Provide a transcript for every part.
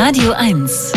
Radio 1.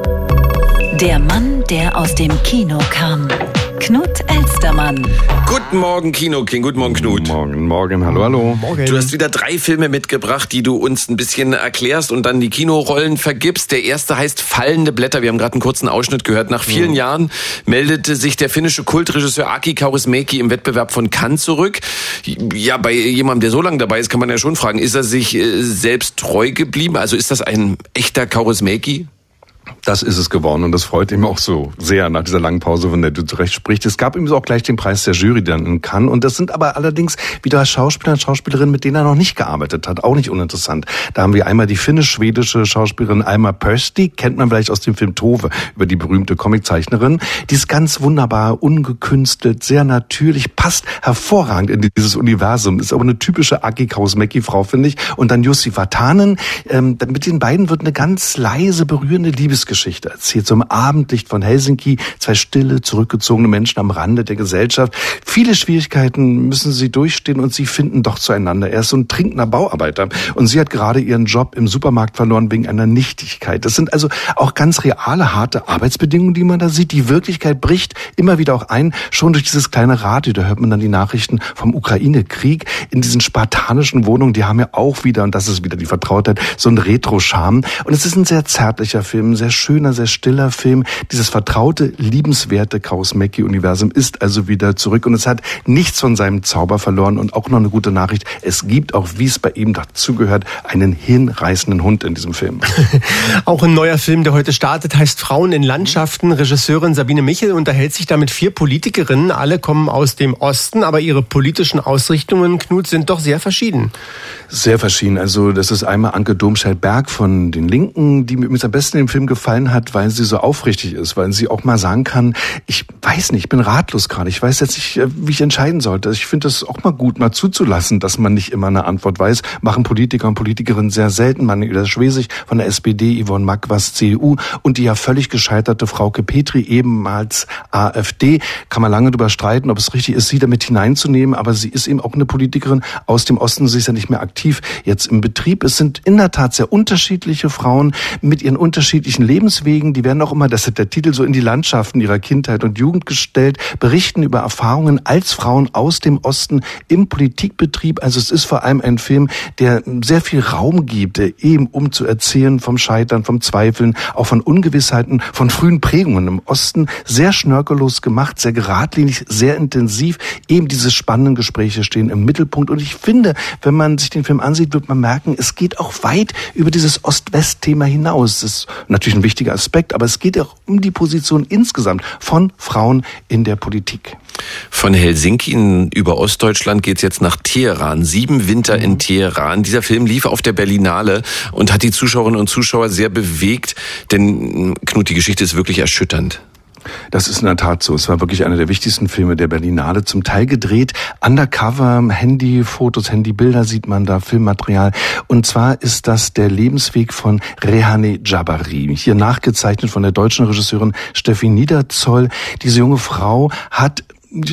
Der Mann, der aus dem Kino kam. Knut Elstermann. Guten Morgen, Kino-King. Guten Morgen, Knut. Morgen. Hallo. Morgen. Du hast wieder 3 Filme mitgebracht, die du uns ein bisschen erklärst und dann die Kinorollen vergibst. Der erste heißt Fallende Blätter. Wir haben gerade einen kurzen Ausschnitt gehört. Nach vielen Jahren meldete sich der finnische Kultregisseur Aki Kaurismäki im Wettbewerb von Cannes zurück. Ja, bei jemandem, der so lange dabei ist, kann man ja schon fragen, ist er sich selbst treu geblieben? Also ist das ein echter Kaurismäki? Das ist es geworden und das freut ihm auch so sehr nach dieser langen Pause, von der du zurecht sprichst. Es gab ihm auch gleich den Preis der Jury dann in Cannes und das sind aber allerdings wieder Schauspieler und Schauspielerinnen, mit denen er noch nicht gearbeitet hat. Auch nicht uninteressant. Da haben wir einmal die finnisch-schwedische Schauspielerin Alma Pöysti, kennt man vielleicht aus dem Film Tove, über die berühmte Comiczeichnerin. Die ist ganz wunderbar, ungekünstelt, sehr natürlich, passt hervorragend in dieses Universum. Ist aber eine typische Aki Kaurismäki-Frau, finde ich. Und dann Jussi Vatanen. Mit den beiden wird eine ganz leise, berührende Liebesgeschichte erzählt, so im Abendlicht von Helsinki, 2 stille, zurückgezogene Menschen am Rande der Gesellschaft. Viele Schwierigkeiten müssen sie durchstehen und sie finden doch zueinander. Er ist so ein trinkender Bauarbeiter und sie hat gerade ihren Job im Supermarkt verloren wegen einer Nichtigkeit. Das sind also auch ganz reale, harte Arbeitsbedingungen, die man da sieht. Die Wirklichkeit bricht immer wieder auch ein, schon durch dieses kleine Radio. Da hört man dann die Nachrichten vom Ukraine-Krieg in diesen spartanischen Wohnungen. Die haben ja auch wieder, und das ist wieder die Vertrautheit, so einen Retro-Charme. Und es ist ein sehr zärtlicher Film, sehr schöner, sehr stiller Film. Dieses vertraute, liebenswerte Kaurismäki-Universum ist also wieder zurück und es hat nichts von seinem Zauber verloren und auch noch eine gute Nachricht. Es gibt auch, wie es bei ihm dazugehört, einen hinreißenden Hund in diesem Film. Auch ein neuer Film, der heute startet, heißt Frauen in Landschaften. Regisseurin Sabine Michel unterhält sich da mit 4 Politikerinnen. Alle kommen aus dem Osten, aber ihre politischen Ausrichtungen, Knut, sind doch sehr verschieden. Sehr verschieden. Also das ist einmal Anke Domscheit-Berg von den Linken, die mir am besten im Film gefallen hat, weil sie so aufrichtig ist, weil sie auch mal sagen kann, ich weiß nicht, ich bin ratlos gerade, ich weiß jetzt nicht, wie ich entscheiden sollte. Ich finde es auch mal gut, mal zuzulassen, dass man nicht immer eine Antwort weiß. Machen Politiker und Politikerinnen sehr selten. Manuela Schwesig von der SPD, Yvonne Makwas, CDU und die ja völlig gescheiterte Frauke Petry, ehemals AfD. Kann man lange darüber streiten, ob es richtig ist, sie damit hineinzunehmen, aber sie ist eben auch eine Politikerin aus dem Osten. Sie ist ja nicht mehr aktiv jetzt im Betrieb. Es sind in der Tat sehr unterschiedliche Frauen mit ihren unterschiedlichen Lebenswegen, die werden auch immer, das ist der Titel, so in die Landschaften ihrer Kindheit und Jugend gestellt, berichten über Erfahrungen als Frauen aus dem Osten im Politikbetrieb. Also es ist vor allem ein Film, der sehr viel Raum gibt, eben um zu erzählen vom Scheitern, vom Zweifeln, auch von Ungewissheiten, von frühen Prägungen im Osten. Sehr schnörkellos gemacht, sehr geradlinig, sehr intensiv. Eben diese spannenden Gespräche stehen im Mittelpunkt. Und ich finde, wenn man sich den Film ansieht, wird man merken, es geht auch weit über dieses Ost-West-Thema hinaus. Das ist natürlich ein wichtiger Aspekt, aber es geht auch um die Position insgesamt von Frauen in der Politik. Von Helsinki über Ostdeutschland geht's jetzt nach Teheran. 7 Winter in Teheran. Dieser Film lief auf der Berlinale und hat die Zuschauerinnen und Zuschauer sehr bewegt, denn Knut, die Geschichte ist wirklich erschütternd. Das ist in der Tat so. Es war wirklich einer der wichtigsten Filme der Berlinale. Zum Teil gedreht, undercover, Handyfotos, Handybilder sieht man da, Filmmaterial. Und zwar ist das der Lebensweg von Rehaneh Jabari. Hier nachgezeichnet von der deutschen Regisseurin Steffi Niederzoll. Diese junge Frau hat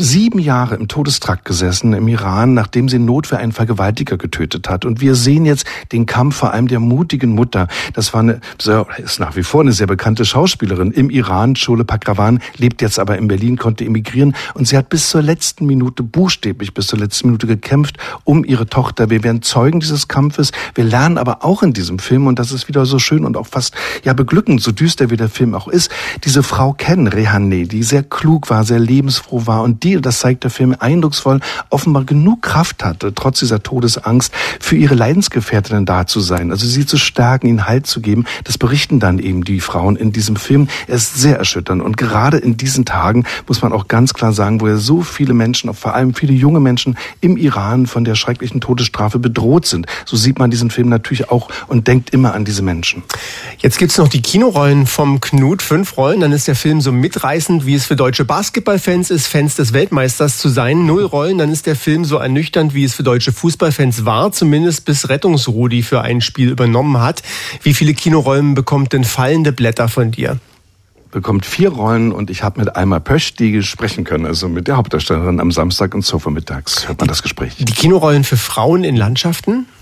7 Jahre im Todestrakt gesessen im Iran, nachdem sie in Notwehr einen Vergewaltiger getötet hat. Und wir sehen jetzt den Kampf vor allem der mutigen Mutter. Das war ist nach wie vor eine sehr bekannte Schauspielerin im Iran. Sholeh Pakrawan lebt jetzt aber in Berlin, konnte emigrieren. Und sie hat bis zur letzten Minute, buchstäblich bis zur letzten Minute gekämpft um ihre Tochter. Wir werden Zeugen dieses Kampfes. Wir lernen aber auch in diesem Film, und das ist wieder so schön und auch fast beglückend, so düster wie der Film auch ist, diese Frau kennen, Rehaneh, die sehr klug war, sehr lebensfroh war und die, das zeigt der Film eindrucksvoll, offenbar genug Kraft hatte, trotz dieser Todesangst, für ihre Leidensgefährtinnen da zu sein, also sie zu stärken, ihnen Halt zu geben. Das berichten dann eben die Frauen in diesem Film. Er ist sehr erschütternd und gerade in diesen Tagen muss man auch ganz klar sagen, wo ja so viele Menschen, auch vor allem viele junge Menschen im Iran von der schrecklichen Todesstrafe bedroht sind. So sieht man diesen Film natürlich auch und denkt immer an diese Menschen. Jetzt gibt's noch die Kinorollen vom Knut, 5 Rollen, dann ist der Film so mitreißend, wie es für deutsche Basketballfans ist, Fans des Weltmeisters zu sein. 0 Rollen, dann ist der Film so ernüchternd, wie es für deutsche Fußballfans war, zumindest bis Rettungsrudi für ein Spiel übernommen hat. Wie viele Kinorollen bekommt denn Fallende Blätter von dir? Bekommt 4 Rollen und ich habe mit Alma Pöysti sprechen können, also mit der Hauptdarstellerin am Samstag und so vormittags hört man das Gespräch. Die Kinorollen für Frauen in Landschaften?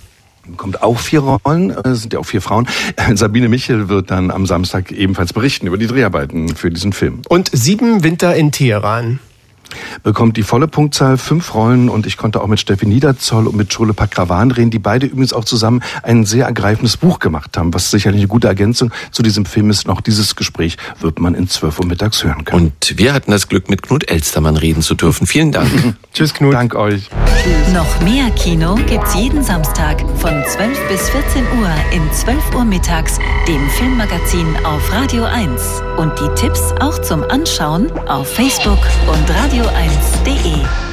Bekommt auch 4 Rollen, sind ja auch 4 Frauen. Sabine Michel wird dann am Samstag ebenfalls berichten über die Dreharbeiten für diesen Film. Und 7 Winter in Teheran. Bekommt die volle Punktzahl, 5 Rollen, und ich konnte auch mit Steffi Niederzoll und mit Chole Pakravan reden, die beide übrigens auch zusammen ein sehr ergreifendes Buch gemacht haben, was sicherlich eine gute Ergänzung zu diesem Film ist. Und auch dieses Gespräch wird man in 12 Uhr mittags hören können. Und wir hatten das Glück, mit Knut Elstermann reden zu dürfen. Vielen Dank. Tschüss, Knut. Dank euch. Tschüss. Noch mehr Kino gibt's jeden Samstag von 12 bis 14 Uhr in 12 Uhr mittags, dem Filmmagazin auf Radio 1. Und die Tipps auch zum Anschauen auf Facebook und radio1.de.